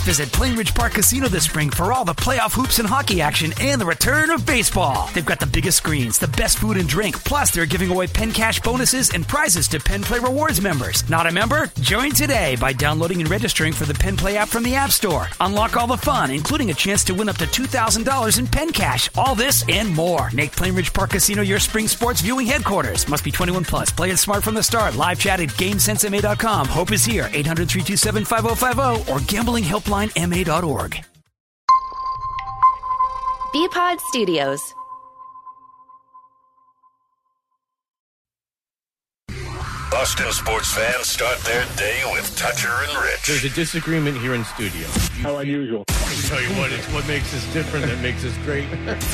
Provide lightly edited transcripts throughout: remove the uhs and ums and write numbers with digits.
Visit Plainridge Park Casino this spring for all the playoff hoops and hockey action and the return of baseball. They've got the biggest screens, the best food and drink, plus they're giving away Penn Cash bonuses and prizes to Penn Play Rewards members. Not a member? Join today by downloading and registering for the Penn Play app from the App Store. Unlock all the fun, including a chance to win up to $2,000 in Penn Cash. All this and more. Make Plainridge Park Casino your spring sports viewing headquarters. Must be 21 plus. Play it smart from the start. Live chat at GameSenseMA.com. Hope is here. 800-327-5050 or gamblinghelplinema.org. BPod Studios. Boston sports fans start their day with Toucher and Rich. There's a disagreement here in studio. How unusual. I tell you what, it's what makes us different that makes us great.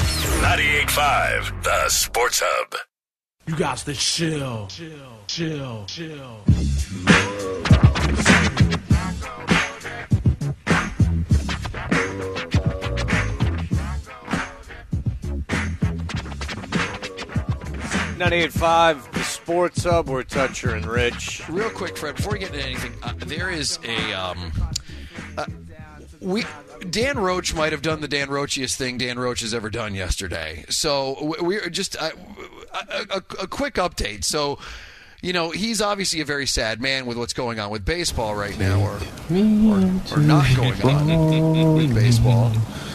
98.5, the Sports Hub. You got to chill. 98.5, the Sports Hub. We're Toucher and Rich. Real quick, Fred, before we get into anything, there is a Dan Roach might have done the Dan Roachiest thing Dan Roach has ever done yesterday. So we're just a quick update. So, you know, he's obviously a very sad man with what's going on with baseball right now, or not going on with baseball.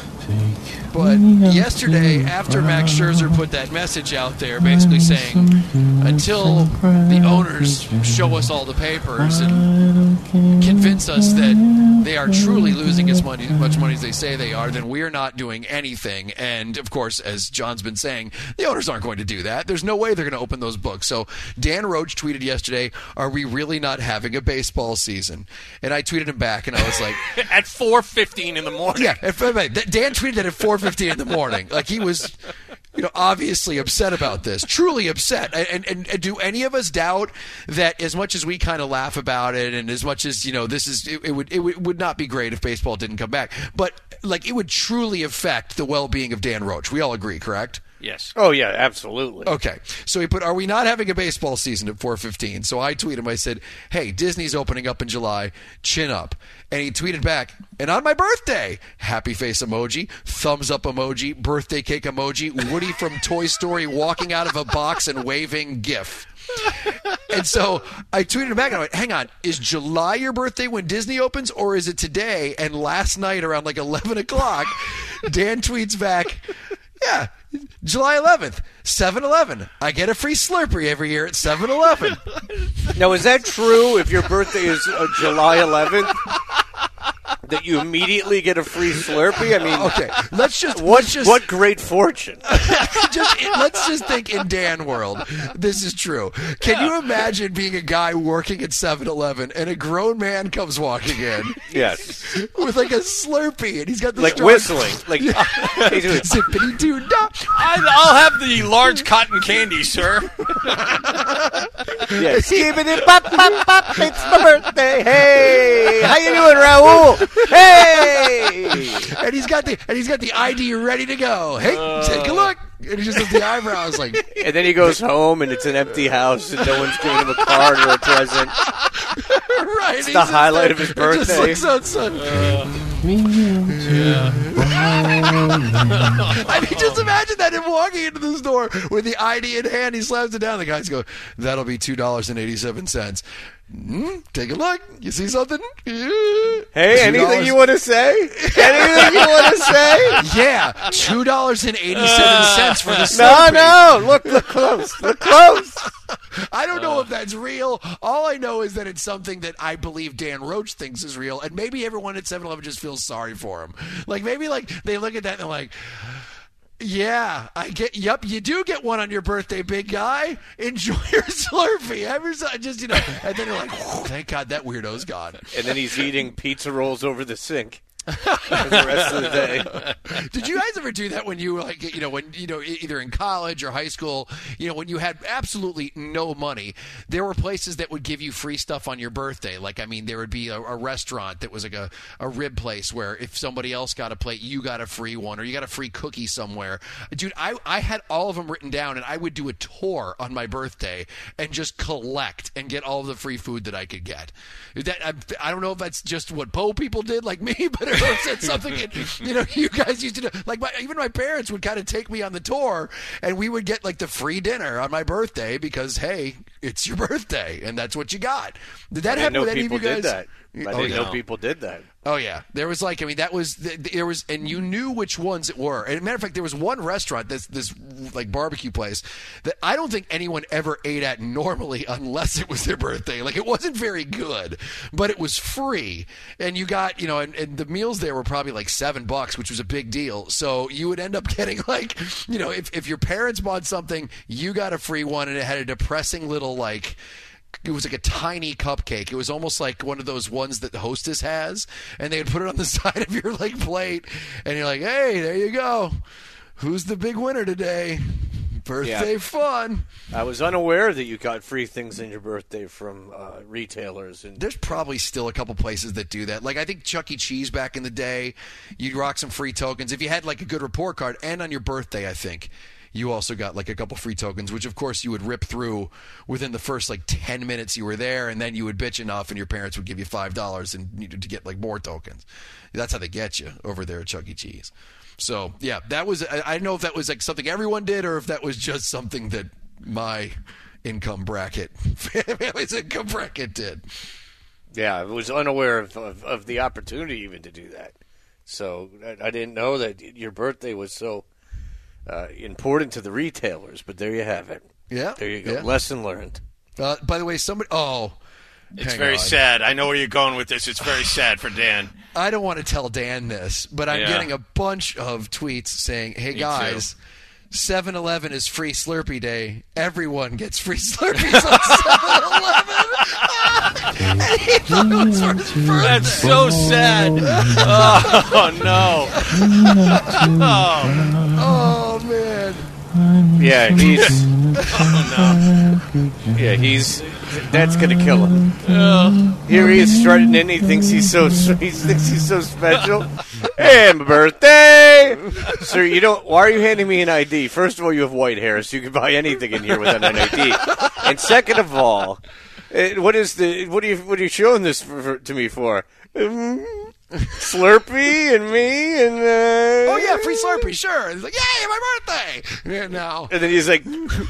But yesterday, after Max Scherzer put that message out there basically saying, until the owners show us all the papers and convince us that they are truly losing as much money as they say they are, then we're not doing anything. And, of course, as John's been saying, the owners aren't going to do that. There's no way they're going to open those books. So Dan Roach tweeted yesterday, are we really not having a baseball season? And I tweeted him back, and I was like... At 4:15 in the morning. Yeah, Dan tweeted that at 4:15 in the morning. Like, he was, obviously upset about this. Truly upset. And do any of us doubt that as much as we kind of laugh about it and as much as, it would not be great if baseball didn't come back. But, like, it would truly affect the well-being of Dan Roach. We all agree, correct? Yes. Oh, yeah, absolutely. Okay. So he put, are we not having a baseball season at 4:15? So I tweeted him. I said, hey, Disney's opening up in July. Chin up. And he tweeted back, and on my birthday, happy face emoji, thumbs up emoji, birthday cake emoji, Woody from Toy Story walking out of a box and waving GIF. And so I tweeted him back and I went, hang on, is July your birthday when Disney opens, or is it today? And last night around like 11 o'clock, Dan tweets back, yeah, July 11th, 7-Eleven. I get a free Slurpee every year at 7-Eleven. Now, is that true if your birthday is July 11th? That you immediately get a free Slurpee? I mean, okay, what great fortune. Let's just think in Dan world, this is true. Can you imagine being a guy working at 7-Eleven and a grown man comes walking in? Yes. With like a Slurpee, and he's got the like straw. Whistling. Like zippity doo dah. I'll have the large cotton candy, sir. Yes. Skibbity bop bop bop. It's my birthday. Hey, how you doing, Raul? Hey! And he's got the ID ready to go. Hey, take a look. And he just does the eyebrows like. And then he goes home and it's an empty house and no one's giving him a card or a present. Right. It's the highlight of his birthday. Just looks outside. I mean, just imagine that him walking into the store with the ID in hand. He slams it down. The guys go, that'll be $2.87. Take a look. You see something? Hey, anything you want to say? Anything you want to say? Yeah, $2.87 for the Slurpee. No. Look close. Look close. I don't know if that's real. All I know is that it's something that I believe Dan Roach thinks is real, and maybe everyone at 7-Eleven just feels sorry for him. Like, maybe like they look at that and they're like, yeah, yep, you do get one on your birthday, big guy. Enjoy your Slurpee. And then you're like, thank God that weirdo's gone. And then he's eating pizza rolls over the sink. for the rest of the day. Did you guys ever do that when you were like, either in college or high school, when you had absolutely no money, there were places that would give you free stuff on your birthday. Like, I mean, there would be a restaurant that was like a rib place where if somebody else got a plate, you got a free one, or you got a free cookie somewhere. Dude, I had all of them written down, and I would do a tour on my birthday and just collect and get all of the free food that I could get. I don't know if that's just what Poe people did like me, but it said something you guys used to do. Like even my parents would kind of take me on the tour, and we would get like the free dinner on my birthday because, hey, it's your birthday, and that's what you got. Did that happen with any of you guys? I didn't know people did that. Oh, yeah. There was and you knew which ones it were. And as a matter of fact, there was one restaurant, this like barbecue place, that I don't think anyone ever ate at normally unless it was their birthday. Like, it wasn't very good, but it was free. And you got, and the meals there were probably like $7, which was a big deal. So you would end up getting like, if your parents bought something, you got a free one, and it had a depressing little like, it was like a tiny cupcake. It was almost like one of those ones that the Hostess has, and they would put it on the side of your like plate, and you're like, hey, there you go. Who's the big winner today? Birthday fun. I was unaware that you got free things on your birthday from retailers. And there's probably still a couple places that do that. Like, I think Chuck E. Cheese back in the day, you'd rock some free tokens. If you had like a good report card, and on your birthday, I think, you also got like a couple free tokens, which of course you would rip through within the first like 10 minutes you were there, and then you would bitch enough and your parents would give you $5 and to get like more tokens. That's how they get you over there at Chuck E. Cheese. So yeah, that was, I don't know if that was like something everyone did or if that was just something that my family's income bracket did. Yeah, I was unaware of the opportunity even to do that. So I didn't know that your birthday was so important to the retailers, but there you have it. Yeah. There you go. Yeah. Lesson learned. By the way, it's very sad. I know where you're going with this. It's very sad for Dan. I don't want to tell Dan this, but I'm getting a bunch of tweets saying, hey, guys, 7-Eleven is free Slurpee Day. Everyone gets free Slurpees on 7-Eleven. That's so sad. Oh, no. Oh, man. Yeah, he's... That's gonna kill him. Here he is strutting in. He thinks he's so special. Hey, my birthday, sir. Why are you handing me an ID? First of all, you have white hair, so you can buy anything in here without an ID. And second of all, what are you showing this to me for? Slurpee and me and oh yeah, free Slurpee, sure. And he's like, yay, my birthday! Yeah, no. And then he's like,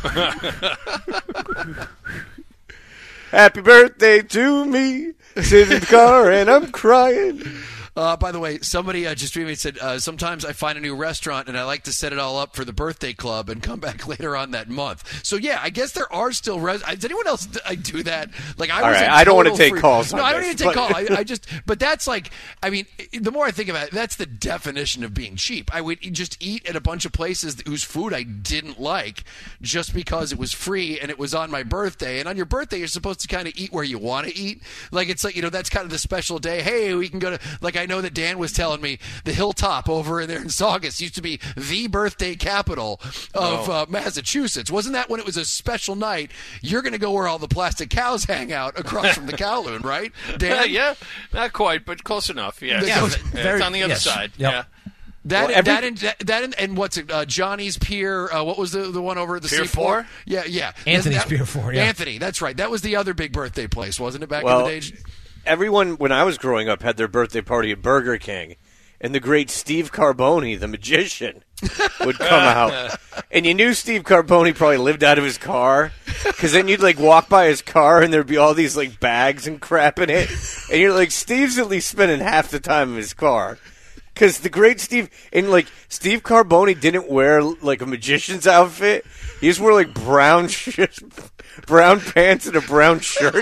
happy birthday to me. Sitting in the car and I'm crying. By the way, somebody just tweeted me and said, sometimes I find a new restaurant and I like to set it all up for the birthday club and come back later on that month. So, yeah, I guess there are still does anyone else do that? Like, I don't want to take calls on No, I don't even take calls. But that's like, I mean, the more I think about it, that's the definition of being cheap. I would just eat at a bunch of places whose food I didn't like just because it was free and it was on my birthday. And on your birthday, you're supposed to kind of eat where you want to eat. Like, it's like, that's kind of the special day. Hey, we can go to, like, I know that Dan was telling me the Hilltop over in there in Saugus used to be the birthday capital of Massachusetts. Wasn't that when it was a special night? You're going to go where all the plastic cows hang out across from the Kowloon, right, Dan? Yeah, not quite, but close enough. Yeah, very, it's on the other side. Yep. Yeah. And what's it? Johnny's Pier. What was the one over at the Pier seaport? 4? Yeah. Anthony's Pier 4. Yeah. Anthony, that's right. That was the other big birthday place, wasn't it? Back in the day. Everyone, when I was growing up, had their birthday party at Burger King, and the great Steve Carboni, the magician, would come out. And you knew Steve Carboni probably lived out of his car, because then you'd, like, walk by his car, and there'd be all these, like, bags and crap in it. And you're like, Steve's at least spending half the time in his car. Because the great Steve, and, like, Steve Carboni didn't wear, like, a magician's outfit. He just wore, like, brown pants and a brown shirt.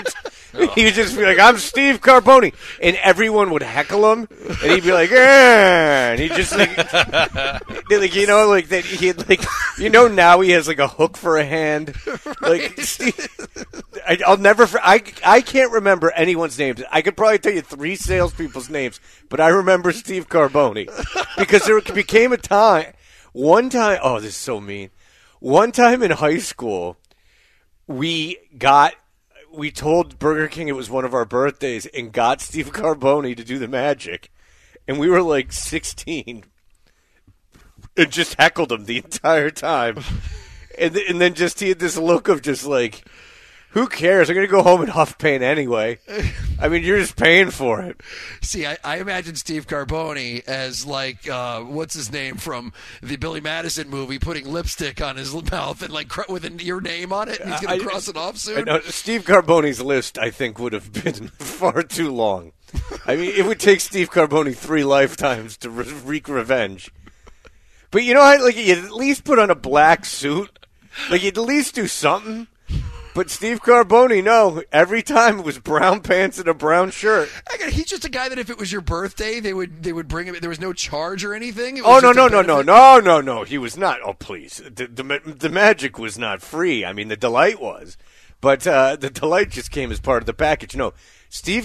He would just be like, I'm Steve Carboni. And everyone would heckle him. And he'd be like, and he'd just like, you know, like that. He'd like, you know, now he has like a hook for a hand. Like, Steve, I'll never, I can't remember anyone's names. I could probably tell you 3 salespeople's names, but I remember Steve Carboni because there became a time, one time, oh, this is so mean. One time in high school, we told Burger King it was one of our birthdays and got Steve Carboni to do the magic. And we were like 16 and just heckled him the entire time. And then just he had this look of just like, who cares? I'm going to go home and huff paint anyway. I mean, you're just paying for it. See, I imagine Steve Carboni as like, what's his name from the Billy Madison movie, putting lipstick on his mouth and like with your name on it, and he's going to cross it off soon. I know, Steve Carboni's list, I think, would have been far too long. I mean, it would take Steve Carboni 3 lifetimes to wreak revenge. But you know, like you'd at least put on a black suit. Like you'd at least do something. But Steve Carboni, no. Every time it was brown pants and a brown shirt. He's just a guy that if it was your birthday, they would bring him. There was no charge or anything. Oh, no. He was not. Oh, please. The magic was not free. I mean, the delight was. But the delight just came as part of the package. No, Steve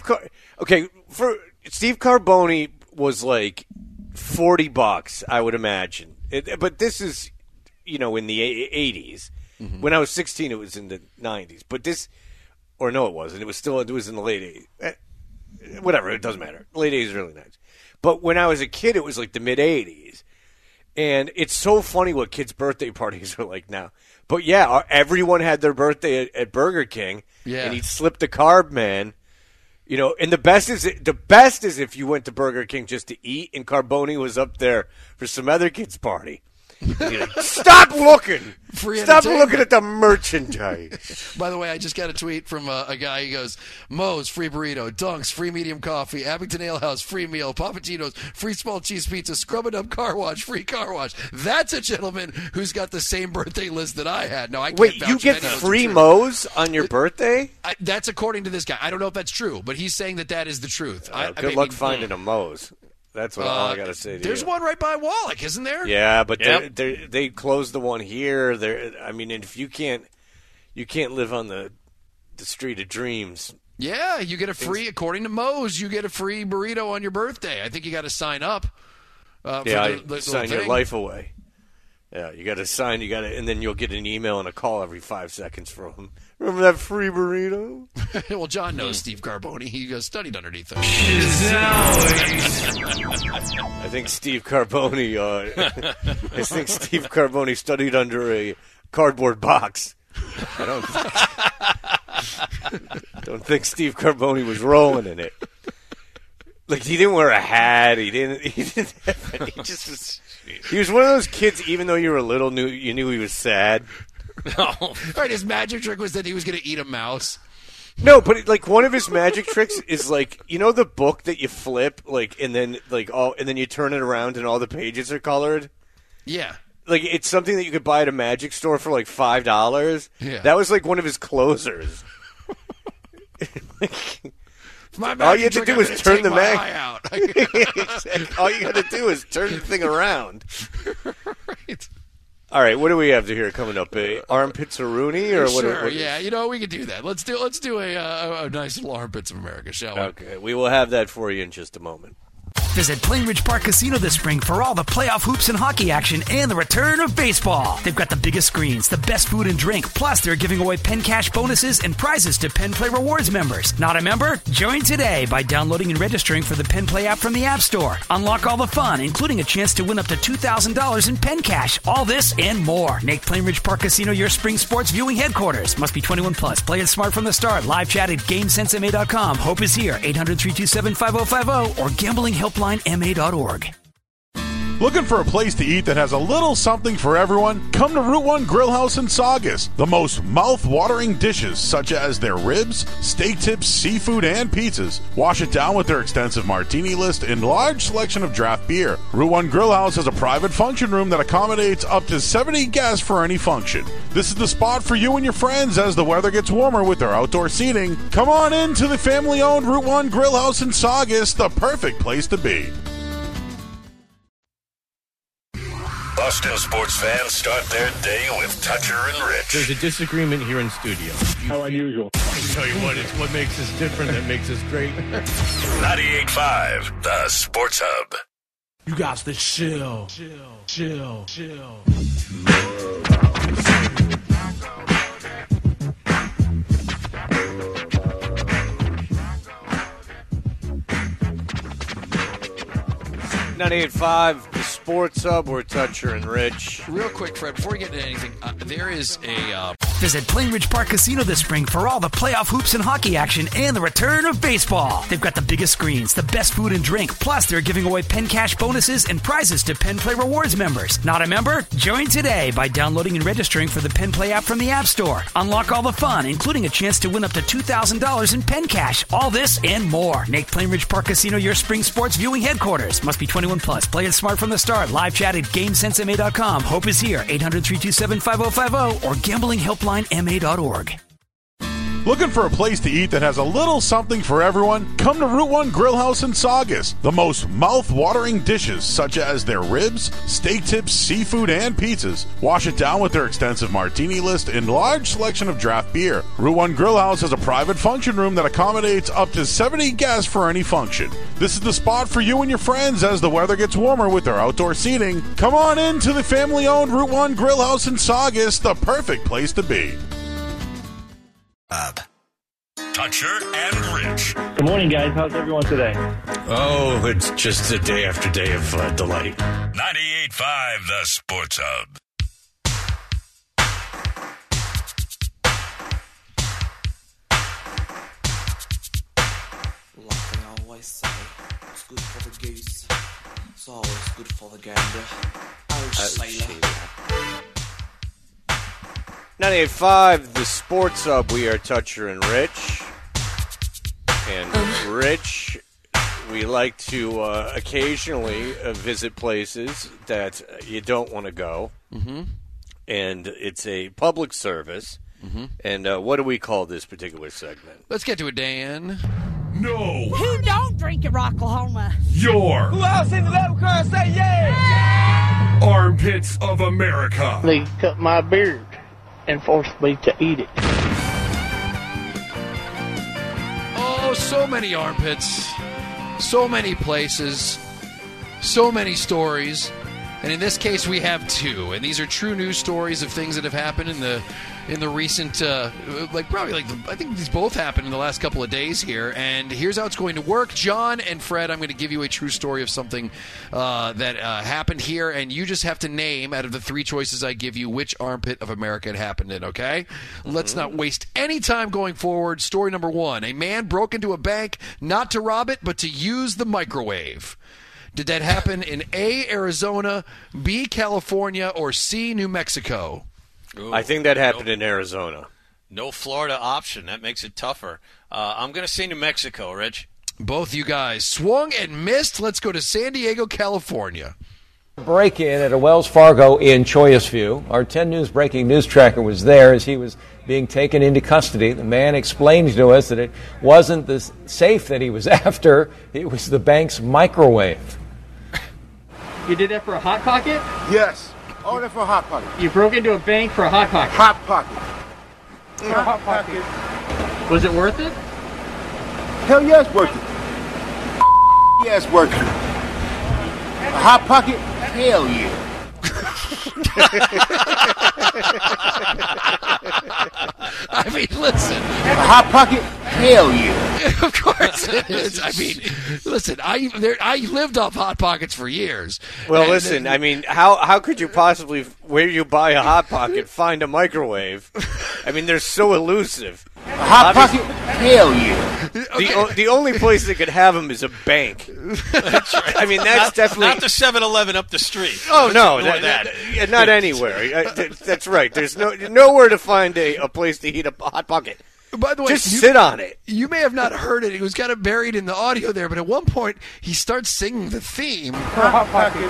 Carboni was like $40, I would imagine. But this is, you know, in the 80s. Mm-hmm. When I was 16, it was in the 90s. But this, or no, it wasn't. It was in the late 80s. Whatever, it doesn't matter. Late 80s, early 90s. But when I was a kid, it was like the mid 80s. And it's so funny what kids' birthday parties are like now. But yeah, everyone had their birthday at Burger King. Yeah. And he'd slip the carb man. You know, and the best is if you went to Burger King just to eat, and Carboni was up there for some other kid's party. Like, stop looking! Stop looking at the merchandise. By the way, I just got a tweet from a guy. He goes, Moe's, free burrito. Dunk's, free medium coffee. Abington Ale House, free meal. Papagino's, free small cheese pizza. Scrub-a-dub car wash, free car wash. That's a gentleman who's got the same birthday list that I had. No, I can't Wait, you get free Moe's on your birthday? That's according to this guy. I don't know if that's true, but he's saying that is the truth. Good luck finding a Moe's. That's what all I got to say to you. There's one right by Wallach, isn't there? Yeah, but they closed the one here. I mean, if you can't live on the street of dreams. Yeah, you get a free, according to Moe's, you get a free burrito on your birthday. I think you got to sign up. Sign your life away. Yeah, you got to sign. And then you'll get an email and a call every 5 seconds from them. Remember that free burrito? Well, John knows Steve Carboni. He studied underneath him. I think Steve Carboni studied under a cardboard box. I don't think Steve Carboni was rolling in it. Like, he didn't wear a hat. He was one of those kids, even though you were little, you knew he was sad. No. Right, his magic trick was that he was going to eat a mouse. No, but like one of his magic tricks is like, you know the book that you flip, like, and then you turn it around and all the pages are colored? Yeah. Like, it's something that you could buy at a magic store for like $5. Yeah. That was like one of his closers. All you had to do was turn the mag out. All you had to do is turn the thing around. Right. All right, what do we have here coming up? Armpits or Rooney, or what? Sure, yeah, you know we could do that. Let's do a nice little Armpits of America, shall we? Okay, we will have that for you in just a moment. Visit Plainridge Park Casino this spring for all the playoff hoops and hockey action and the return of baseball. They've got the biggest screens, the best food and drink, plus they're giving away Penn Cash bonuses and prizes to Penn Play Rewards members. Not a member? Join today by downloading and registering for the Penn Play app from the App Store. Unlock all the fun, including a chance to win up to $2,000 in Penn Cash. All this and more. Make Plainridge Park Casino your spring sports viewing headquarters. Must be 21 plus. Play it smart from the start. Live chat at GameSenseMA.com. Hope is here. 800-327-5050 or gamblinghelplinema.org. Looking for a place to eat that has a little something for everyone? Come to Route 1 Grill House in Saugus. The most mouth-watering dishes, such as their ribs, steak tips, seafood, and pizzas. Wash it down with their extensive martini list and large selection of draft beer. Route 1 Grill House has a private function room that accommodates up to 70 guests for any function. This is the spot for you and your friends as the weather gets warmer with their outdoor seating. Come on in to the family-owned Route 1 Grill House in Saugus, the perfect place to be. Boston sports fans start their day with Toucher and Rich. There's a disagreement here in studio. How unusual. I tell you what, it's what makes us different that makes us great. 98.5, the Sports Hub. You got the chill. Chill. 98.5, the Sports Hub. We're Toucher and Rich. Real quick, Fred, before we get into anything, there is a... Visit Plainridge Park Casino this spring for all the playoff hoops and hockey action and the return of baseball. They've got the biggest screens, the best food and drink, plus they're giving away Penn Cash bonuses and prizes to Penn Play Rewards members. Not a member? Join today by downloading and registering for the Penn Play app from the App Store. Unlock all the fun, including a chance to win up to $2,000 in Penn Cash. All this and more. Make Plainridge Park Casino your spring sports viewing headquarters. Must be 21 plus. Play it smart from the start. Live chat at GameSenseMA.com. Hope is here. 800-327-5050 or GamblingHelplineMA.org. Looking for a place to eat that has a little something for everyone? Come to Route 1 Grill House in Saugus. The most mouth-watering dishes, such as their ribs, steak tips, seafood, and pizzas. Wash it down with their extensive martini list and large selection of draft beer. Route 1 Grill House has a private function room that accommodates up to 70 guests for any function. This is the spot for you and your friends as the weather gets warmer with their outdoor seating. Come on in to the family-owned Route 1 Grill House in Saugus, the perfect place to be. Toucher and Rich. Good morning, guys. How's everyone today? Oh, it's just a day after day of delight. 98.5, the Sports Hub. Like they always say, it's good for the goose. It's always good for the gander. Oh, sailor. 98.5, the Sports Hub. We are Toucher and Rich. And Rich, we like to occasionally visit places that you don't want to go. Mm-hmm. And it's a public service. Mm-hmm. And what do we call this particular segment? Let's get to it, Dan. No. Who don't drink at Rocklahoma? Your. Who else in the level car say yeah? Armpits of America. They cut my beard and forced me to eat it. Oh, so many armpits, so many places, so many stories, and in this case we have two, and these are true news stories of things that have happened in the recent, I think these both happened in the last couple of days here, and here's how it's going to work. John and Fred, I'm going to give you a true story of something that happened here, and you just have to name, out of the three choices I give you, which armpit of America it happened in, okay? Mm-hmm. Let's not waste any time going forward. Story number one. A man broke into a bank not to rob it, but to use the microwave. Did that happen in A, Arizona, B, California, or C, New Mexico? Ooh, I think that happened in Arizona. No Florida option. That makes it tougher. I'm going to say New Mexico, Rich. Both you guys swung and missed. Let's go to San Diego, California. Break-in at a Wells Fargo in Chollas View. Our 10 News breaking news tracker was there as he was being taken into custody. The man explained to us that it wasn't the safe that he was after. It was the bank's microwave. You did that for a Hot Pocket? Yes. All that for a Hot Pocket. You broke into a bank for a Hot Pocket? Hot Pocket. For a Hot Pocket. Was it worth it? Hell yeah, it's worth it. Yeah, it's worth it. A Hot Pocket? Hell yeah. I mean, listen. A Hot Pocket? Hell yeah. Of course it is. I mean, listen, I lived off Hot Pockets for years. Well, listen, I mean, how could you possibly, where you buy a Hot Pocket, find a microwave? I mean, they're so elusive. Hot Pocket? Hell yeah. The only place that could have them is a bank. That's right. I mean, that's definitely not the 7-Eleven up the street. Oh no, that. Not anywhere. That's right. There's nowhere to find a place to heat up a Hot Pocket. By the way, just sit on it. You may have not heard it. It was kind of buried in the audio there, but at one point he starts singing the theme. Hot Pocket.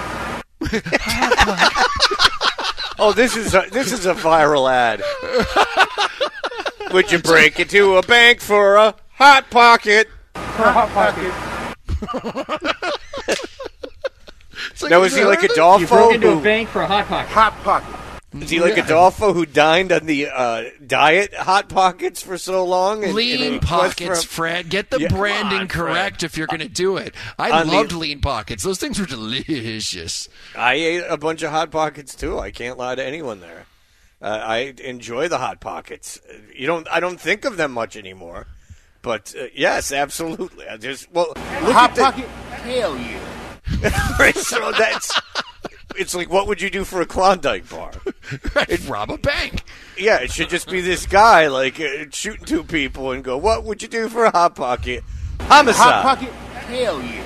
Oh, this is a viral ad. Would you break into a bank for a Hot Pocket? Hot Pocket. Now, is he like Adolfo? You broke into a bank for a Hot Pocket. Hot Pocket. Is he like Adolfo who dined on the diet Hot Pockets for so long? Lean Pockets, Fred. Get the branding correct if you're going to do it. I loved Lean Pockets. Those things were delicious. I ate a bunch of Hot Pockets, too. I can't lie to anyone there. I enjoy the Hot Pockets. I don't think of them much anymore. But, yes, absolutely. Hot Pocket? Hell yeah. Right, so it's like, what would you do for a Klondike bar? Rob a bank. Yeah, it should just be this guy, like, shooting two people and go, what would you do for a Hot Pocket? Homicide. Hot Pocket? Hell yeah.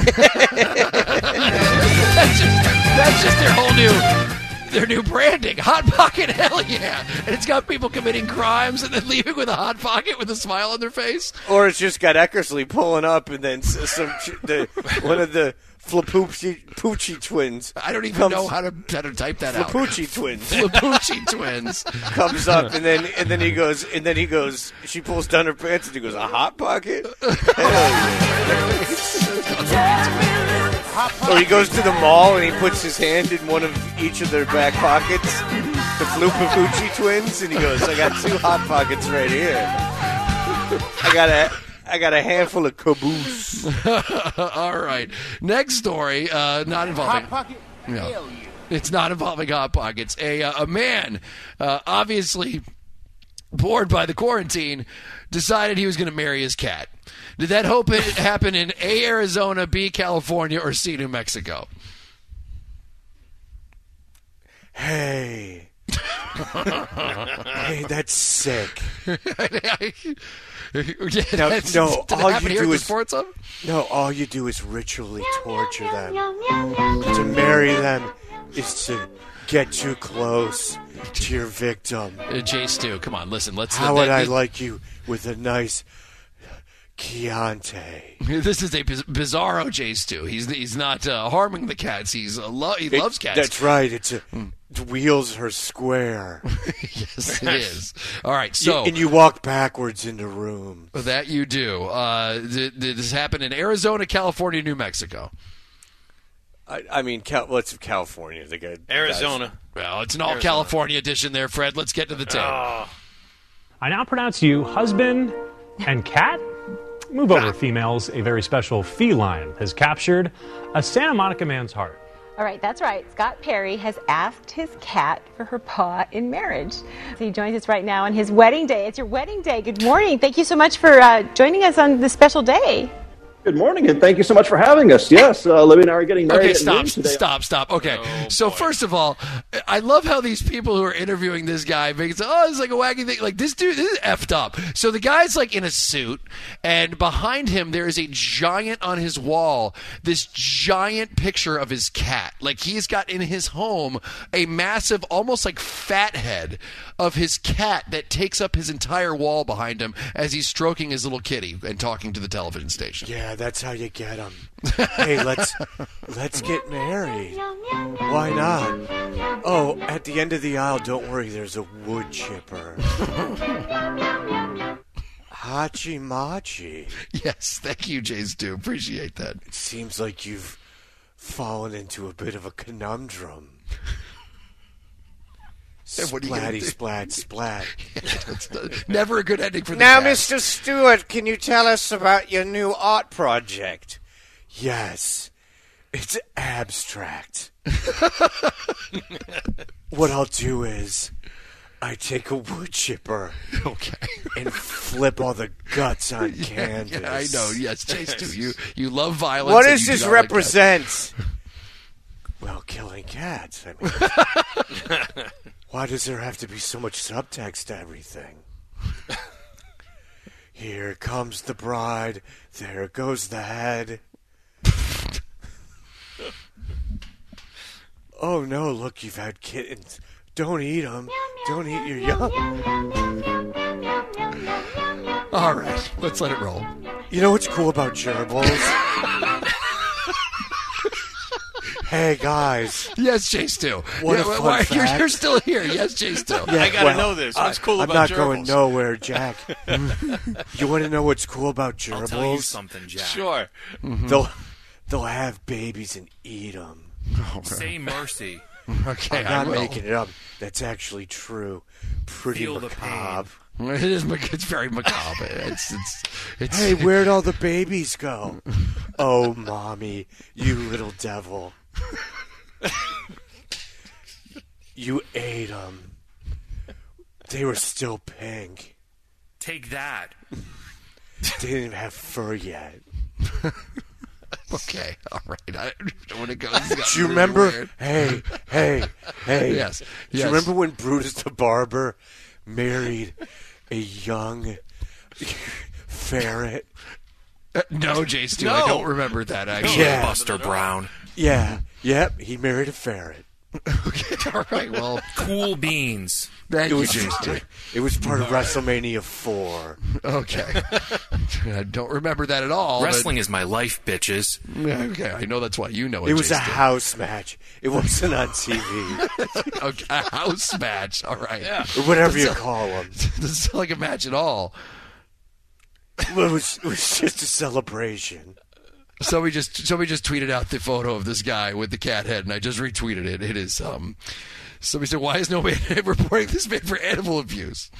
That's just their new branding. Hot Pocket, hell yeah. And it's got people committing crimes and then leaving with a Hot Pocket with a smile on their face. Or it's just got Eckersley pulling up and then one of the Flapucci twins. I don't even know how to type that out. Flapucci twins. Flapucci twins comes up and then he goes. She pulls down her pants and he goes, a Hot Pocket. Or he goes to the mall and he puts his hand in one of each of their back pockets, the Flapucci twins, and he goes, I got 2 Hot Pockets right here. I got a handful of caboose. All right. Next story, not involving... Hot Pocket? No. Hell yeah. It's not involving Hot Pockets. A man, obviously bored by the quarantine, decided he was going to marry his cat. Did that happen in A, Arizona, B, California, or C, New Mexico? Hey. Hey, that's sick. All you do is ritually torture them. To marry them is to get too close to your victim. Jay Stu, come on, listen. How would I like you with a nice Chianti? This is a bizarro Jay Stu. He's not harming the cats. He loves cats. That's right. The wheels are square. Yes, it is. All right, so... And you walk backwards into rooms. That you do. Did this happen in Arizona, California, New Mexico? I mean, it's California. Arizona. Well, it's an all-California edition there, Fred. Let's get to the tape. I now pronounce you husband and cat. Move over, females. A very special feline has captured a Santa Monica man's heart. All right, that's right. Scott Perry has asked his cat for her paw in marriage. He joins us right now on his wedding day. It's your wedding day. Good morning. Thank you so much for joining us on this special day. Good morning, and thank you so much for having us. Yes, Libby and I are getting married. Okay, stop. Okay, so first of all, I love how these people who are interviewing this guy make it say, oh, it's like a wacky thing. Like, this dude, this is effed up. So the guy's like in a suit, and behind him there is a giant on his wall, this giant picture of his cat. Like, he's got in his home a massive, almost like fat head of his cat that takes up his entire wall behind him as he's stroking his little kitty and talking to the television station. Yeah, that's how you get them. Hey, let's get married. Why not? Oh, at the end of the aisle, don't worry, there's a wood chipper. Hachi machi. Yes, thank you, Jay Stu. Appreciate that. It seems like you've fallen into a bit of a conundrum. Splatty, splat. Never a good ending for the Now, cat. Mr. Stewart, can you tell us about your new art project? Yes, it's abstract. What I'll do is I take a wood chipper and flip all the guts on canvas. Yeah, I know. Yes, Jay Stu, you love violence. What does this represent? Well, killing cats. I mean, why does there have to be so much subtext to everything? Here comes the bride. There goes the head. Oh no, look, you've had kittens. Don't eat them. Don't eat your young. All right, let's let it roll. You know what's cool about gerbils? Hey, guys. Yes, Chase, too. What a fun fact. You're still here. Yes, Chase, too. I got to know this. What's cool about gerbils? I'm not going nowhere, Jack. You want to know what's cool about gerbils? I'll tell you something, Jack. Sure. Mm-hmm. They'll have babies and eat them. Oh, say mercy. Okay, I'm not making it up. That's actually true. Pretty Feel macabre. It is. It's very macabre. It's Hey, where'd all the babies go? Oh, mommy, you little devil. You ate them. They were still pink. Take that. They didn't even have fur yet. Okay, all right. I don't want to go. Do you remember? Hey. Yes. Do you remember when Brutus the Barber married a young ferret? No, J-Stu, I don't remember that, actually. Yeah. Buster Brown. Yeah. Yep, he married a ferret. Okay, all right, well. Cool beans. Thank you, J-Stu. It was part of WrestleMania 4. Okay. I don't remember that at all. Wrestling is my life, bitches. Okay, I know that's why you know it. It was a house match. It wasn't on TV. Okay, a house match. All right. Yeah. Or whatever you call them. Doesn't sound like a match at all. Well, it was just a celebration. Somebody just tweeted out the photo of this guy with the cat head, and I just retweeted it. It is somebody said, "Why is nobody reporting this man for animal abuse?"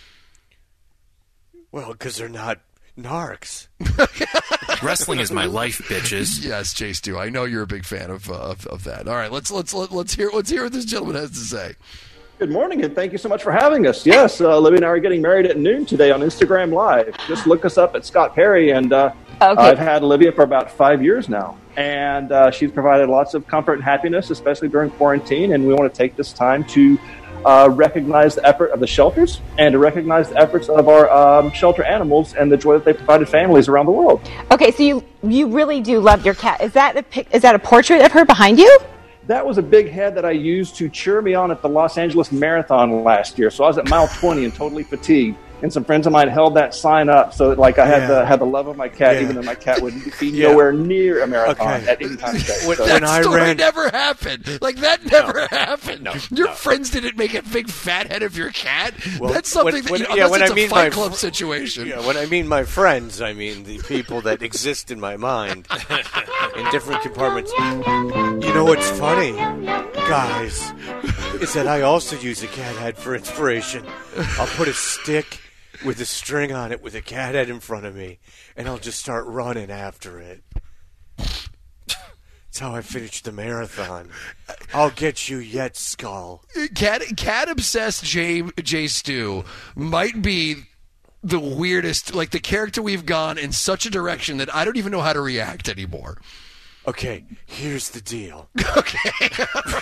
Well, because they're not narcs. Wrestling is my life, bitches. Yes, Chase, too. I know you're a big fan of that. All right, let's hear what this gentleman has to say. Good morning, and thank you so much for having us. Yes, Libby and I are getting married at noon today on Instagram Live. Just look us up at Scott Perry, and I've had Olivia for about 5 years now. And she's provided lots of comfort and happiness, especially during quarantine, and we want to take this time to recognize the effort of the shelters and to recognize the efforts of our shelter animals and the joy that they provided families around the world. Okay, so you really do love your cat. Is that a portrait of her behind you? That was a big head that I used to cheer me on at the Los Angeles Marathon last year. So I was at mile 20 and totally fatigued. And some friends of mine held that sign up so that, like, I had the love of my cat, even though my cat would be nowhere near a marathon at any time of day. That story never happened. Like, that never happened. No, your friends didn't make a big fat head of your cat. Well, that's something unless it's a Fight Club situation. Yeah, when I mean my friends, I mean the people that exist in my mind in different compartments. You know what's funny, guys, is that I also use a cat head for inspiration. I'll put a stick with a string on it with a cat head in front of me, and I'll just start running after it. That's how I finished the marathon. I'll get you yet, Skull. Cat obsessed J Stu might be the weirdest, like the character we've gone in such a direction that I don't even know how to react anymore. Okay, here's the deal. Okay.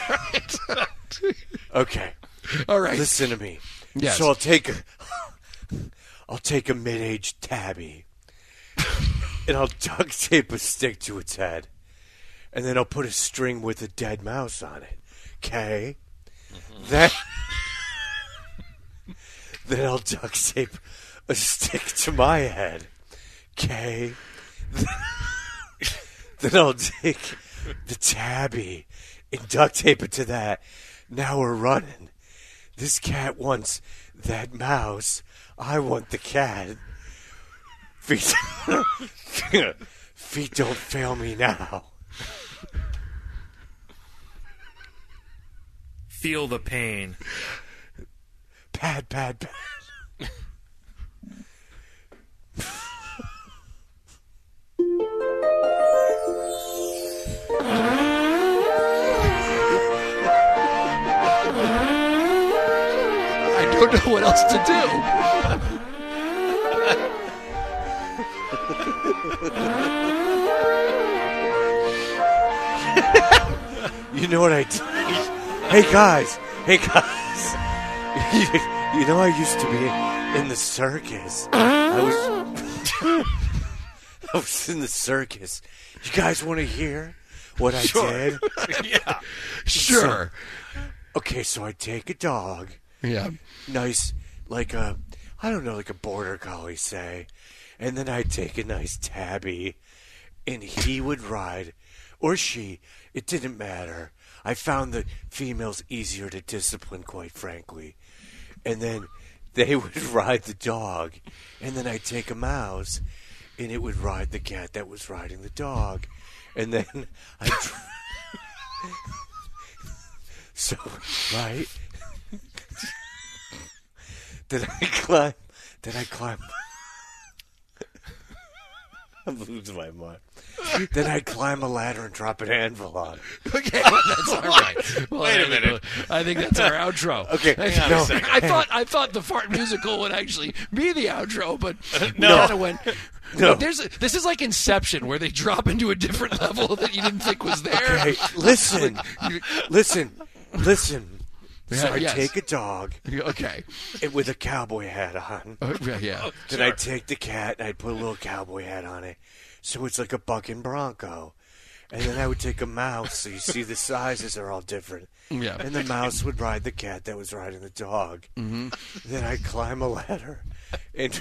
Okay. All right. Listen to me. Yes. So I'll take a mid-aged tabby, and I'll duct tape a stick to its head, and then I'll put a string with a dead mouse on it. Okay? Then I'll duct tape a stick to my head. Okay? Then I'll take the tabby and duct tape it to that. Now we're running. This cat wants that mouse. I want the cat. Feet don't fail me now. Feel the pain. Pad. I don't know what else to do. You know what I do? Hey guys. You know I used to be in the circus. I was in the circus. You guys want to hear what I did? Yeah. Sure. So I take a dog. Yeah. Nice, like a border collie, say. And then I'd take a nice tabby, and he would ride, or she, it didn't matter. I found the females easier to discipline, quite frankly. And then they would ride the dog, and then I'd take a mouse, and it would ride the cat that was riding the dog. And then I'd... So, right? Then I climb... I'm losing my mind. Then I'd climb a ladder and drop an anvil on. Okay, well, that's all right. Well, Wait a minute. I think that's our outro. Okay, hang on a second. I thought the fart musical would actually be the outro, but no. Kind of went. No. This is like Inception, where they drop into a different level that you didn't think was there. Okay, listen. So I yes. take a dog. Okay. With a cowboy hat on. Yeah. Then I'd take the cat and I'd put a little cowboy hat on it. So it's like a bucking bronco. And then I would take a mouse, so you see the sizes are all different. Yeah. And the mouse would ride the cat that was riding the dog. Mm-hmm. Then I'd climb a ladder and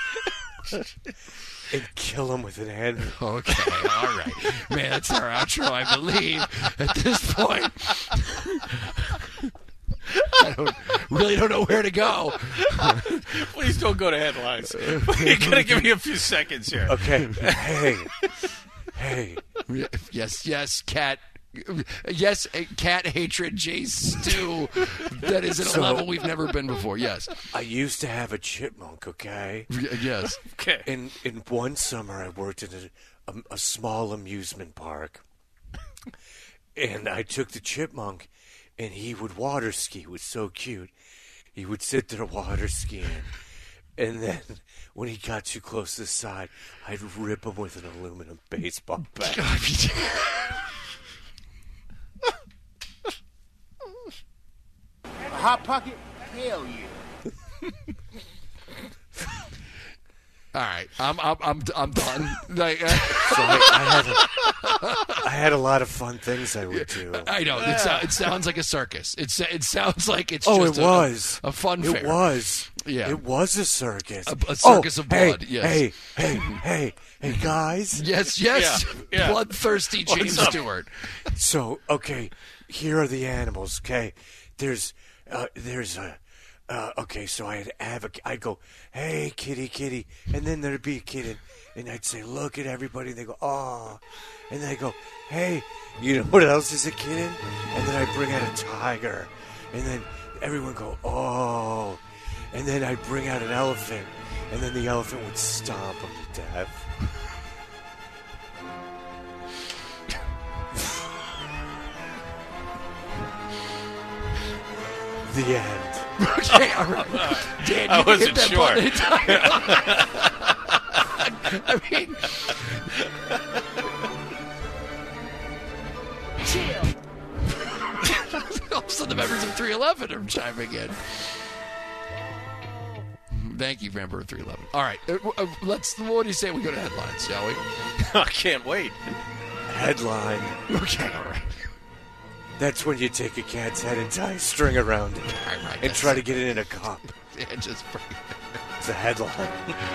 kill him with an anvil. Okay, all right. Man, that's our outro, I believe, at this point. I really don't know where to go. Please don't go to headlines. You're going to give me a few seconds here. Okay. Hey. Yes, cat. Yes, cat hatred, Jay Stu. That is at a level we've never been before. Yes. I used to have a chipmunk, okay? Yes. Okay. In one summer, I worked at a small amusement park. And I took the chipmunk, and he would water ski. It was so cute. He would sit there water skiing. And then when he got too close to the side, I'd rip him with an aluminum baseball bat. Hot Pocket? Hell yeah. All right, I'm done. Like, so I had a lot of fun things I would do. I know it sounds like a circus. It sounds like it's just it was a fun fair. It was. Yeah, it was a circus. A circus of blood. Hey, yes. Hey, guys. Yes. Yeah. Bloodthirsty James Stewart. So okay, here are the animals. Okay, there's okay, so I'd go, hey, kitty, and then there'd be a kid, and I'd say, look at everybody, and they go, aw, and then I go, hey, you know what else is a kid? And then I'd bring out a tiger, and then everyone go, oh, and then I'd bring out an elephant, and then the elephant would stomp them to death. The end. Okay, all right. Dan, I wasn't sure. I mean, Chill. also the members of 311 are chiming in. Thank you, member of 311. All right, what do you say we go to headlines, shall we? I can't wait. Headline. Okay, all right. That's when you take a cat's head and tie a string around it and try to get it in a cup. Yeah, just break it. It's a headline.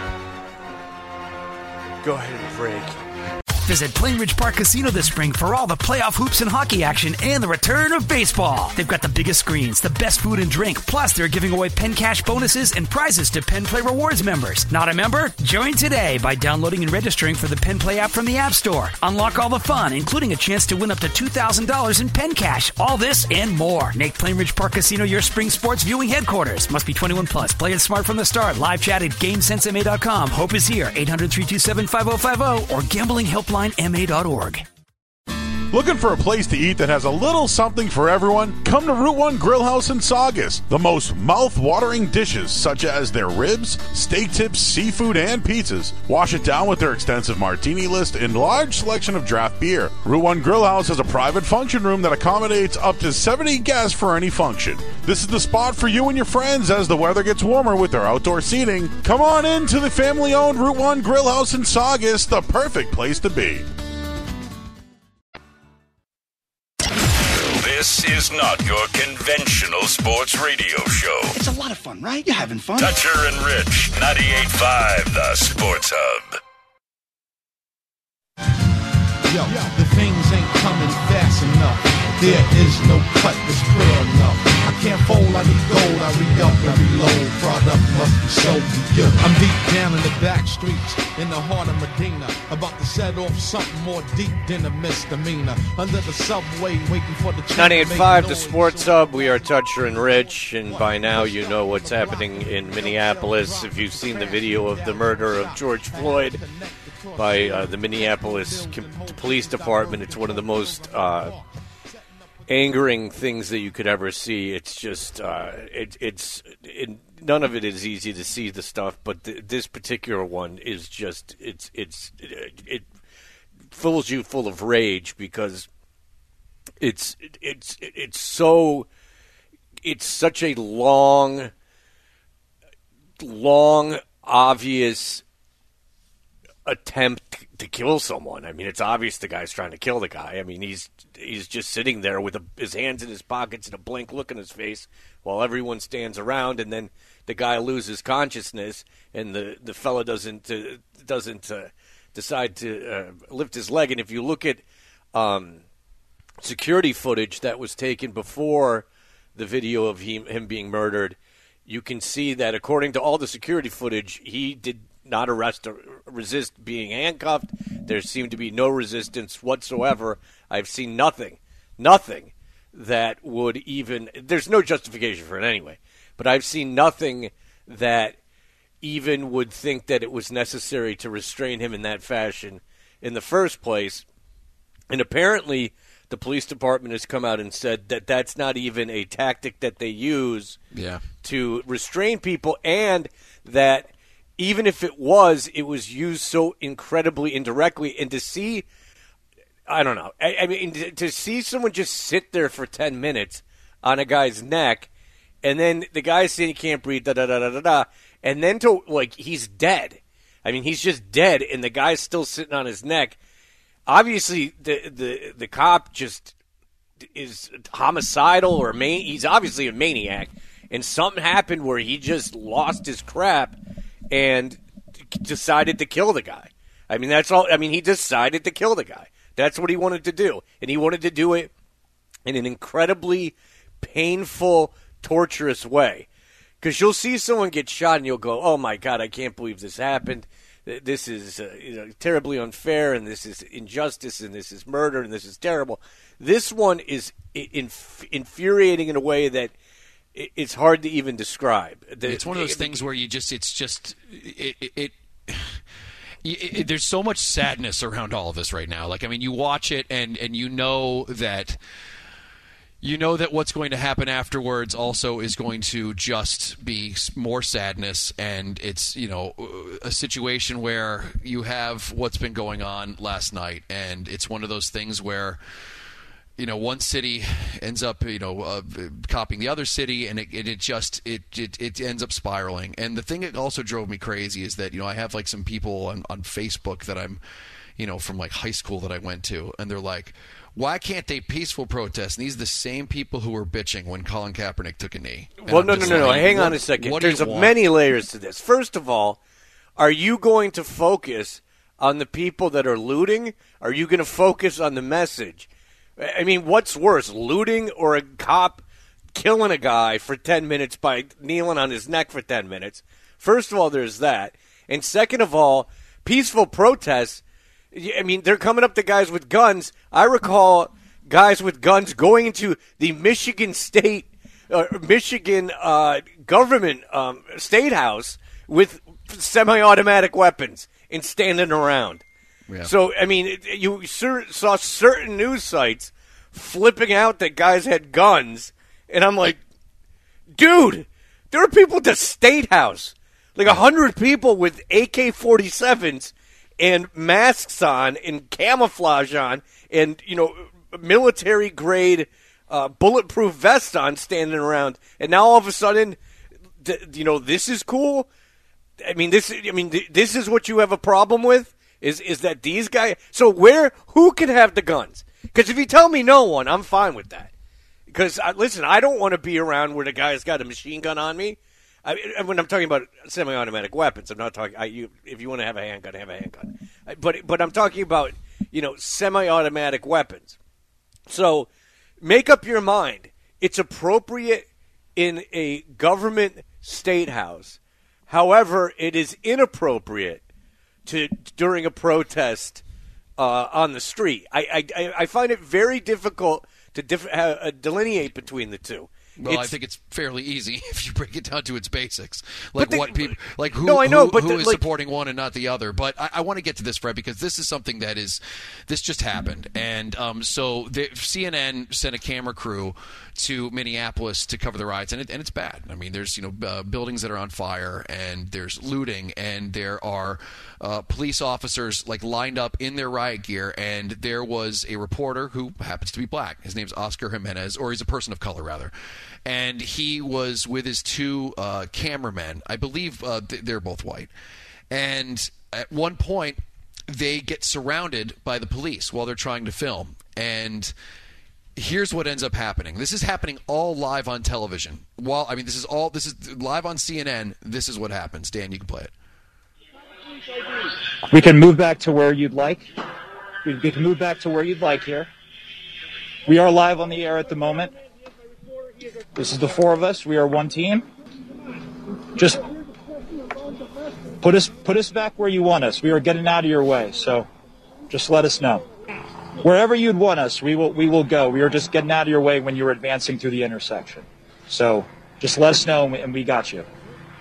Go ahead and break. Visit Plainridge Park Casino this spring for all the playoff hoops and hockey action and the return of baseball. They've got the biggest screens, the best food and drink, plus they're giving away Penn Cash bonuses and prizes to Penn Play Rewards members. Not a member? Join today by downloading and registering for the Penn Play app from the App Store. Unlock all the fun, including a chance to win up to $2,000 in Penn Cash. All this and more. Make Plainridge Park Casino your spring sports viewing headquarters. Must be 21 plus. Play it smart from the start. Live chat at GameSenseMA.com. Hope is here. 800-327-5050 or gamblinghelplinema.org. Looking for a place to eat that has a little something for everyone? Come to Route 1 Grill House in Saugus. The most mouth-watering dishes, such as their ribs, steak tips, seafood, and pizzas. Wash it down with their extensive martini list and large selection of draft beer. Route 1 Grill House has a private function room that accommodates up to 70 guests for any function. This is the spot for you and your friends as the weather gets warmer with their outdoor seating. Come on in to the family-owned Route 1 Grill House in Saugus, the perfect place to be. This is not your conventional sports radio show. It's a lot of fun, right? You're having fun. Toucher and Rich, 98.5, the Sports Hub. Yo, the things ain't coming fast enough. There is no cut that's clear enough. I can't fold, I need gold. I re-up and reload. Product must be sold to you. I'm deep down in the back streets, in the heart of Medina, about to set off something more deep than a misdemeanor. Under the subway, waiting for the 98.5, the Sports Hub. We are Toucher and Rich, and by now you know what's happening in Minneapolis. If you've seen the video of the murder of George Floyd by the Minneapolis Police Department, it's one of the most angering things that you could ever see. It's just none of it is easy to see the stuff, but this particular one is just it fills you full of rage because it's such a long obvious attempt to kill someone. I mean, it's obvious the guy's trying to kill the guy. I mean, he's just sitting there with his hands in his pockets and a blank look on his face while everyone stands around, and then the guy loses consciousness, and the fella doesn't decide to lift his leg. And if you look at security footage that was taken before the video of him being murdered, you can see that according to all the security footage, he did not arrest or resist being handcuffed. There seemed to be no resistance whatsoever. I've seen nothing that would even, there's no justification for it anyway, but I've seen nothing that even would think that it was necessary to restrain him in that fashion in the first place. And apparently the police department has come out and said that that's not even a tactic that they use to restrain people, and that even if it was used so incredibly indirectly. And to see, I don't know, I mean, to see someone just sit there for 10 minutes on a guy's neck, and then the guy's saying he can't breathe, da-da-da-da-da-da, and then to, like, he's dead. I mean, he's just dead, and the guy's still sitting on his neck. Obviously, the cop just is homicidal, or he's obviously a maniac, and something happened where he just lost his crap and decided to kill the guy. I mean, that's all. I mean, he decided to kill the guy. That's what he wanted to do. And he wanted to do it in an incredibly painful, torturous way. Because you'll see someone get shot and you'll go, oh, my God, I can't believe this happened. This is terribly unfair, and this is injustice, and this is murder, and this is terrible. This one is infuriating in a way that it's hard to even describe. It's one of those things where there's so much sadness around all of this right now. Like, I mean, you watch it and you know that what's going to happen afterwards also is going to just be more sadness, and it's, a situation where you have what's been going on last night, and it's one of those things where one city ends up, copying the other city, and it ends up spiraling. And the thing that also drove me crazy is that, I have like some people on Facebook that I'm, from like high school that I went to, and they're like, why can't they peaceful protest? And these are the same people who were bitching when Colin Kaepernick took a knee. And well, no. Hang on a second. There's many layers to this. First of all, are you going to focus on the people that are looting? Are you going to focus on the message? I mean, what's worse, looting or a cop killing a guy for 10 minutes by kneeling on his neck for 10 minutes? First of all, there's that. And second of all, peaceful protests, I mean, they're coming up to guys with guns. I recall guys with guns going into the Michigan government state house with semi-automatic weapons and standing around. Yeah. So, I mean, you saw certain news sites flipping out that guys had guns, and I'm like, dude, there are people at the State House, like 100 people with AK-47s and masks on and camouflage on and, military-grade bulletproof vests on standing around. And now all of a sudden, this is cool? I mean, this is what you have a problem with? Is that these guys? So who can have the guns? Because if you tell me no one, I'm fine with that. Because listen, I don't want to be around where the guy's got a machine gun on me. When I'm talking about semi-automatic weapons, I'm not talking. If you want to have a handgun, have a handgun. But I'm talking about semi-automatic weapons. So make up your mind. It's appropriate in a government state house. However, it is inappropriate during a protest on the street. I find it very difficult to delineate between the two. Well, I think it's fairly easy if you break it down to its basics. Who is supporting one and not the other. But I want to get to this, Fred, because this is something this just happened. And so CNN sent a camera crew to Minneapolis to cover the riots, and it's bad. I mean, there's buildings that are on fire, and there's looting, and there are police officers lined up in their riot gear, and there was a reporter who happens to be black. His name's Oscar Jimenez, or he's a person of color, rather. And he was with his two cameramen. I believe they're both white. And at one point, they get surrounded by the police while they're trying to film. And here's what ends up happening. This is happening all live on television. This is live on CNN. This is what happens. Dan, you can play it. We can move back to where you'd like. We can move back to where you'd like here. We are live on the air at the moment. This is the four of us. We are one team. Just put us back where you want us. We are getting out of your way, so just let us know. Wherever you'd want us, we will go. We are just getting out of your way when you're advancing through the intersection. So just let us know, and we got you.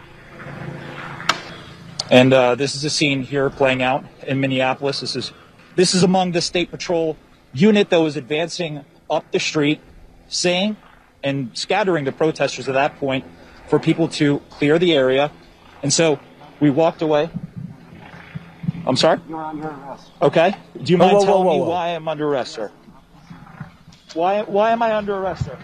And this is a scene here playing out in Minneapolis. This is among the State Patrol unit that was advancing up the street, saying and scattering the protesters at that point for people to clear the area. And so we walked away. I'm sorry? You're under arrest. Okay. Do you mind telling me why I'm under arrest, sir? Why am I under arrest, sir?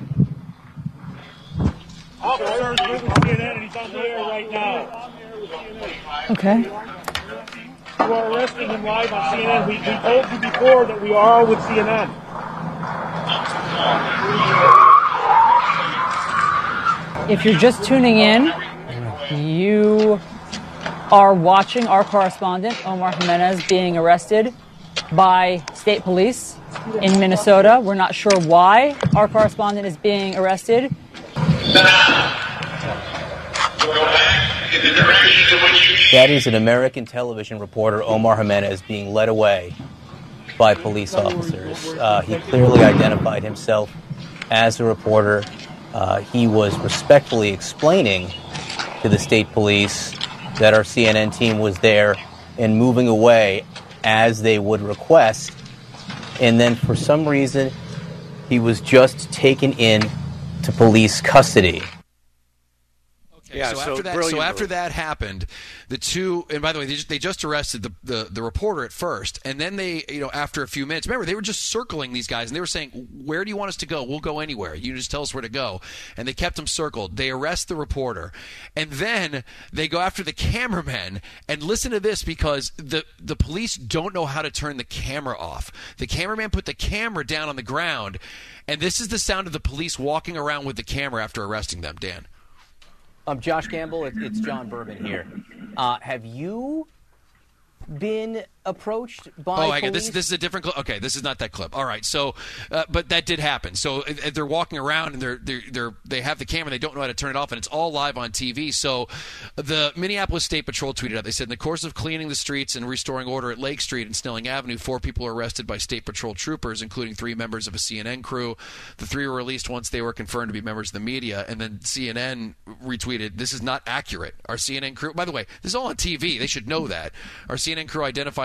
Officer's with CNN and he's on the air right now. Okay. You are arresting him live on CNN. We told you before that we are with CNN. If you're just tuning in, you are watching our correspondent, Omar Jimenez, being arrested by state police in Minnesota. We're not sure why our correspondent is being arrested. That is an American television reporter, Omar Jimenez, being led away by police officers. He clearly identified himself as a reporter. He was respectfully explaining to the state police that our CNN team was there and moving away as they would request. And then for some reason, he was just taken in to police custody. Yeah, so after that happened, the two, and by the way, they just arrested the reporter at first, and then they, after a few minutes, remember, they were just circling these guys, and they were saying, where do you want us to go? We'll go anywhere. You just tell us where to go. And they kept them circled. They arrest the reporter, and then they go after the cameraman, and listen to this, because the police don't know how to turn the camera off. The cameraman put the camera down on the ground, and this is the sound of the police walking around with the camera after arresting them. Dan. Josh Campbell, it's John Bourbon here. Have you been approached by police? This is a different clip. Okay, this is not that clip. All right, so, but that did happen. So they're walking around and they have the camera. They don't know how to turn it off, and it's all live on TV. So the Minneapolis State Patrol tweeted out. They said, in the course of cleaning the streets and restoring order at Lake Street and Snelling Avenue, 4 people were arrested by State Patrol troopers, including 3 members of a CNN crew. The 3 were released once they were confirmed to be members of the media. And then CNN retweeted, "This is not accurate. Our CNN crew." By the way, this is all on TV. They should know that. Our CNN crew identified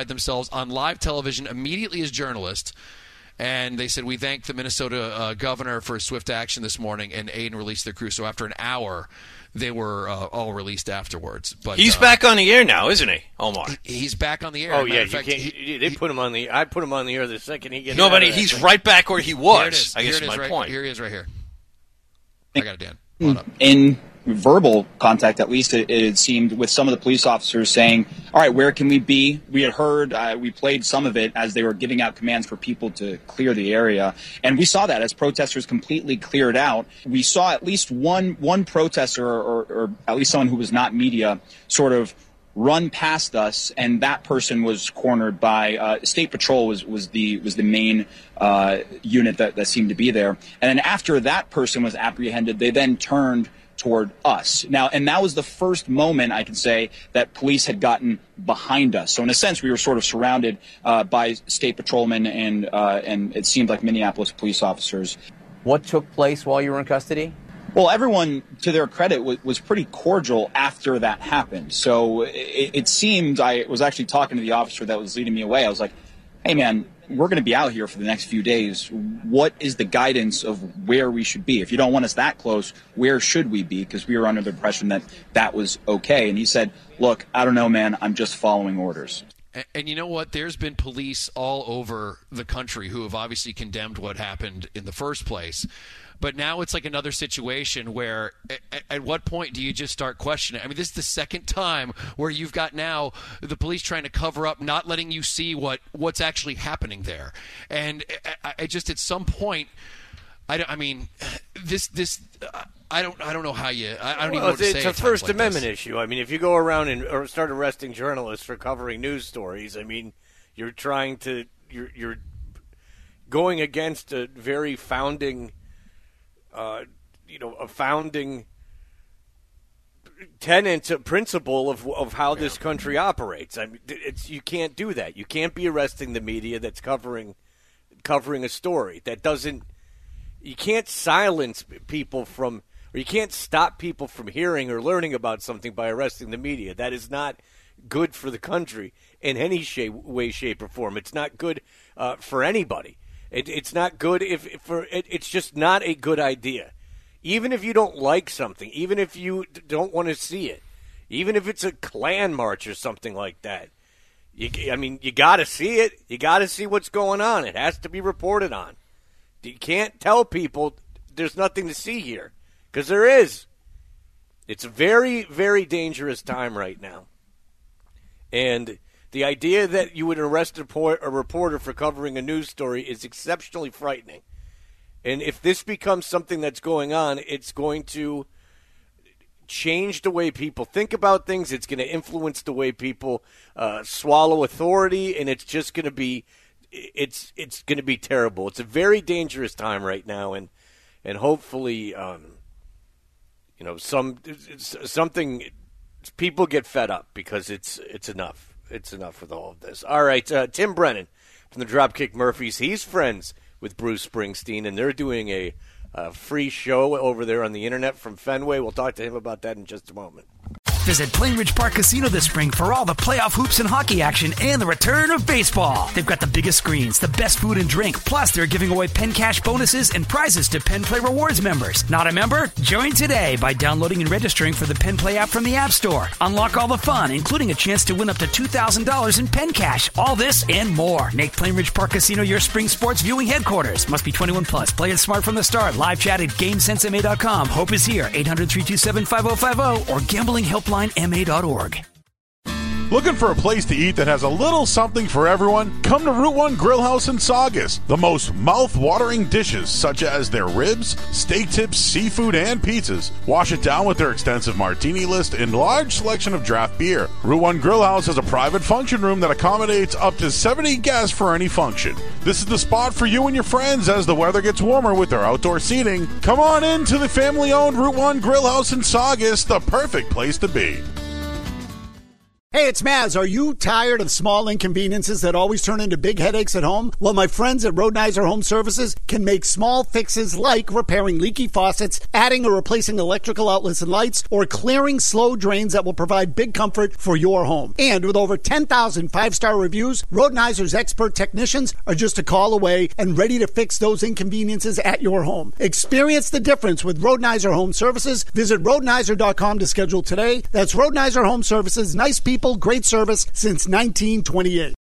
themselves on live television immediately as journalists. And they said, we thank the Minnesota governor for his swift action this morning, and Aiden released their crew. So after an hour, they were all released afterwards. But he's back on the air now, isn't he, Omar? He's back on the air. Oh, yeah. They put him on the I put him on the air the second he gets No, but he's right back where he was. I guess my point. Here he is right here. I got it, Dan. Hold up. In verbal contact, at least, it seemed, with some of the police officers saying, all right, where can we be? We had heard, we played some of it as they were giving out commands for people to clear the area. And we saw that as protesters completely cleared out. We saw at least one protester, or at least someone who was not media, sort of run past us, and that person was cornered by State Patrol was the main unit that seemed to be there. And then after that person was apprehended, they then turned toward us. Now, and that was the first moment, I can say, that police had gotten behind us. So in a sense, we were sort of surrounded by state patrolmen and it seemed like Minneapolis police officers. What took place while you were in custody? Well, everyone, to their credit, was pretty cordial after that happened. So it seemed, I was actually talking to the officer that was leading me away. I was like, hey, man, we're going to be out here for the next few days. What is the guidance of where we should be? If you don't want us that close, where should we be? Because we were under the impression that that was okay. And he said, look, I don't know, man. I'm just following orders. And you know what? There's been police all over the country who have obviously condemned what happened in the first place. But now it's like another situation where at what point do you just start questioning? I mean, this is the second time where you've got now the police trying to cover up, not letting you see what's actually happening there. And I just, at some point, I don't know how you. I don't even know what to say. It's a First Amendment issue. I mean, if you go around and start arresting journalists for covering news stories, I mean, you're going against a very founding, a founding tenet, principle of how this country operates. I mean, you can't do that. You can't be arresting the media that's covering a story that doesn't. You can't silence people from. Or you can't stop people from hearing or learning about something by arresting the media. That is not good for the country in any way, shape, or form. It's not good for anybody. It's not good it's just not a good idea. Even if you don't like something, even if you don't want to see it, even if it's a Klan march or something like that, you got to see it. You got to see what's going on. It has to be reported on. You can't tell people there's nothing to see here. Because there is. It's a very, very dangerous time right now. And the idea that you would arrest a reporter for covering a news story is exceptionally frightening. And if this becomes something that's going on, it's going to change the way people think about things. It's going to influence the way people swallow authority. And it's just going to be it's going to be terrible. It's a very dangerous time right now. And hopefully something people get fed up because it's enough. It's enough with all of this. All right, Tim Brennan from the Dropkick Murphys. He's friends with Bruce Springsteen, and they're doing a free show over there on the internet from Fenway. We'll talk to him about that in just a moment. Visit Plainridge Park Casino this spring for all the playoff hoops and hockey action and the return of baseball. They've got the biggest screens, the best food and drink, plus they're giving away Penn Cash bonuses and prizes to Penn Play Rewards members. Not a member? Join today by downloading and registering for the Penn Play app from the App Store. Unlock all the fun, including a chance to win up to $2,000 in Penn Cash. All this and more. Make Plainridge Park Casino your spring sports viewing headquarters. Must be 21 plus. Play it smart from the start. Live chat at GameSenseMA.com. Hope is here. 800-327-5050 or gamblinghelplinema.org. Looking for a place to eat that has a little something for everyone? Come to Route 1 Grill House in Saugus. The most mouth-watering dishes, such as their ribs, steak tips, seafood, and pizzas. Wash it down with their extensive martini list and large selection of draft beer. Route 1 Grill House has a private function room that accommodates up to 70 guests for any function. This is the spot for you and your friends as the weather gets warmer with their outdoor seating. Come on in to the family-owned Route 1 Grill House in Saugus, the perfect place to be. Hey, it's Maz. Are you tired of small inconveniences that always turn into big headaches at home? Well, my friends at Rodenizer Home Services can make small fixes like repairing leaky faucets, adding or replacing electrical outlets and lights, or clearing slow drains that will provide big comfort for your home. And with over 10,000 five-star reviews, Rodenizer's expert technicians are just a call away and ready to fix those inconveniences at your home. Experience the difference with Rodenizer Home Services. Visit Rodenizer.com to schedule today. That's Rodenizer Home Services. Nice people, great service since 1928.